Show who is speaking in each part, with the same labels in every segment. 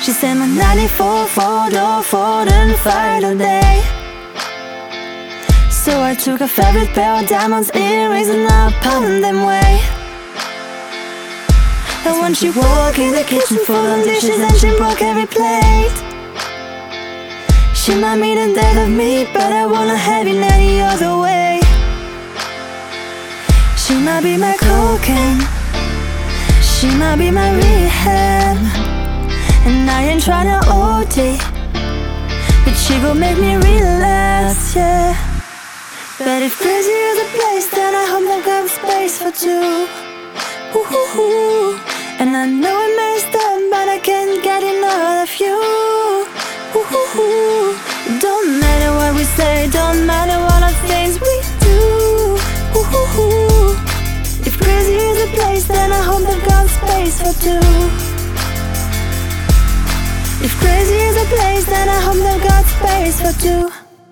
Speaker 1: She said my 94 four-door Ford and fired all day. So I took her favorite pair of diamonds, earrings, and I pounded them away. And when she walked in the kitchen full of dishes and she broke every plate, she might mean the death of me, but I wanna have it any other way. She might be my cocaine, she might be my rehab, and I ain't tryna OD, but she gon' make me relapse, yeah. But if crazy is a place, then I hope they've got space for two. Ooh, and I know I messed up, but I can't get enough of you. Ooh, don't matter what we say, don't matter what the things we do. Ooh, if crazy is a place, then I hope they've got space for two. If crazy is a place, then I hope they've got space for two.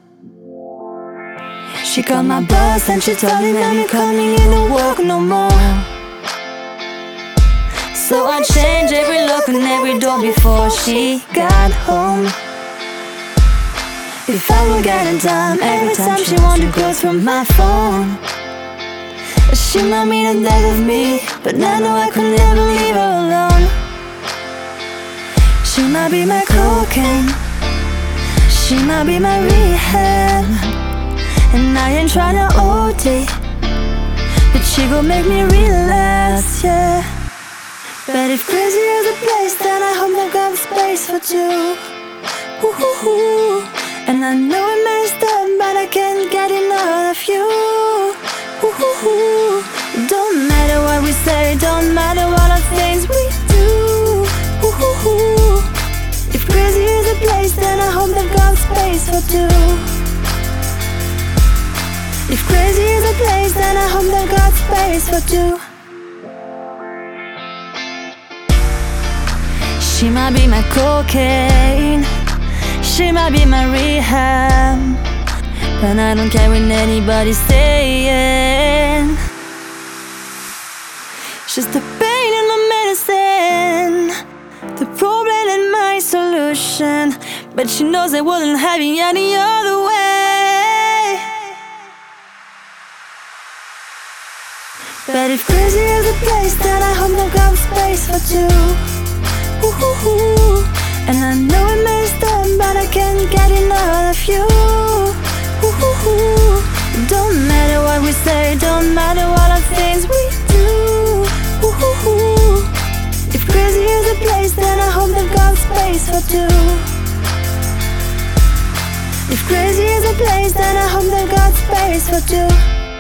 Speaker 1: She called my boss and she told him that me coming in to work no more. So I changed every lock and every door before she got home. If I would get a dime every time she wanted clothes from my phone, she might mean the death of me, but I know I could never leave her alone. She might be my cocaine, she might be my rehab, and I ain't tryna OD, but she gon' make me relapse, yeah. But if crazy is a place, then I hope they've got space for two. Ooh, and I know I messed up, but I can't get enough of you. Ooh, don't matter what we say, don't matter what the things we do. Ooh, if crazy is a place, then I hope they've got space for two. If crazy is a place, then I hope they've got space for two. She might be my cocaine, she might be my rehab, but I don't care what anybody's saying. She's the pain in my medicine, the problem and my solution, but she knows I wouldn't have it any other way. But if crazy is a place, then I hope they've got space for two. Ooh, and I know I messed up, but I can't get enough of you. Ooh, don't matter what we say, don't matter what the things we do. Ooh, if crazy is a place, then I hope they've got space for two. If crazy is a place, then I hope they've got space for two.